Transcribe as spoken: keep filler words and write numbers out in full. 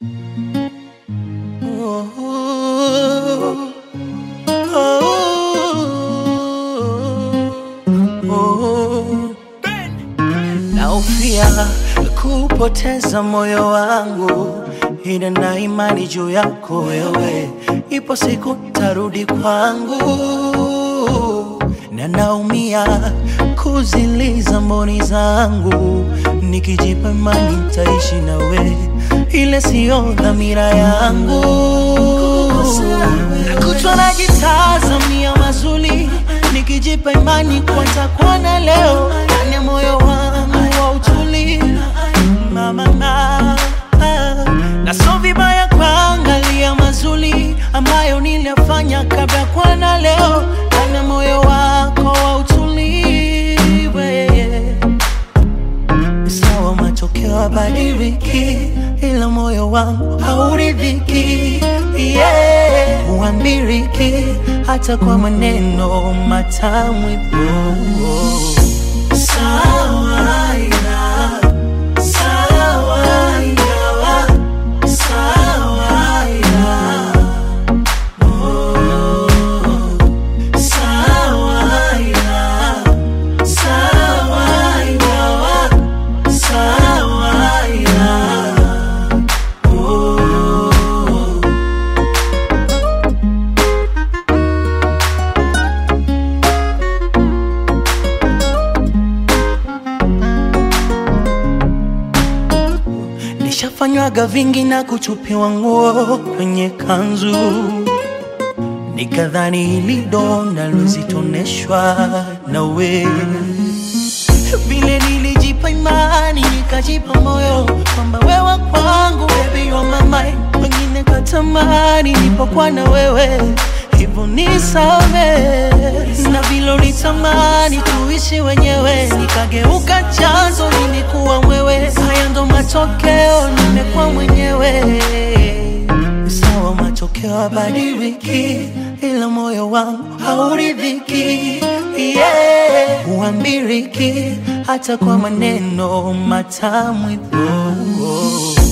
Oh, oh, oh, oh. Naufia kupoteza moyo wangu, ina na imani juu yako wewe, ipo siku tarudi kwangu. Na naumia kuziliza mboni zangu, nikijipa imani nitaishi nawe, ile sio dhamira yangu. Nakutwa najitazamia mazuri, nikijipa imani kwa nitakuona leo, ndani ya moyo wangu wa utuli. Mama mama, na so vibaya kuangalia mazuri ambayo niliyafanya kabla kuona leo, ndani ya moyo wako wa utuliwe. Sawa matokeo habadiliki, ila moyo wangu hauridhiki, yeah. Huambiriki hata kwa maneno matamu ipo. Sawa ila, sawa ila, sawa ila, oh. Sawa ila, sawa ila, sawa ila, oh. Nishafanywaga vingi na kuchupiwa nguo kwenye kanzu, nikadhani hili donda lozitoneshwa nawe. Vile nilijipa imani, nikajipa moyo kwamba wewe kwangu, baby you're my mind. Wengine katamani nipokuwa na wewe, hivyo nisame. Na vile ulitamani tuishi wenyewe, nikageuka chanzo nilikuwa mwewe. Haya ndo matokeo, nimekuwa mwenyewe. Sawa matokeo habadiliki, ila moyo wangu hauridhiki, yeah. Huambiriki hata kwa maneno matamu ipo.